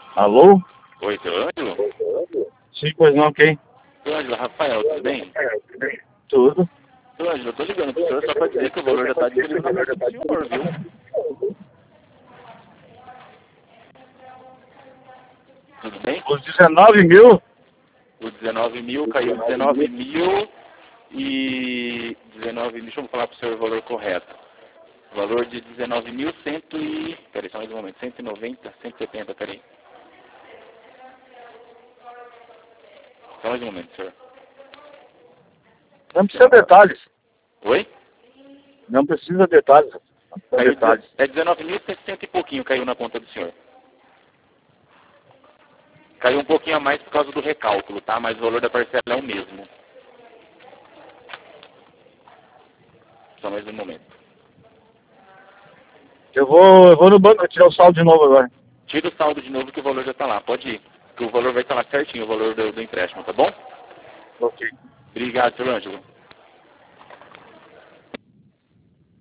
Alô? Oi, seu Ângelo? Sim, pois não, quem? Seu Ângelo, Rafael, tudo bem? Tudo. Seu Ângelo, eu tô ligando pro senhor só pra dizer que o valor já tá disponível na conta do senhor, viu? Tudo bem? Os 19 mil? O 19 mil caiu 19 mil e... 19 mil, deixa eu falar pro senhor o valor correto. O valor de 19.100 e... Peraí, só mais um momento. 190, 170, peraí. Só mais um momento, senhor. Não precisa detalhes. Oi? Não precisa detalhes. Não precisa Caiu, detalhes. é 19.700 e pouquinho caiu na conta do senhor. Caiu um pouquinho a mais por causa do recálculo, tá? Mas o valor da parcela é o mesmo. Só mais um momento. Eu vou no banco tirar o saldo de novo agora. Tira o saldo de novo que o valor já tá lá. Pode ir. Que o valor vai estar lá certinho, o valor do empréstimo, tá bom? Ok. Obrigado, senhor Ângelo.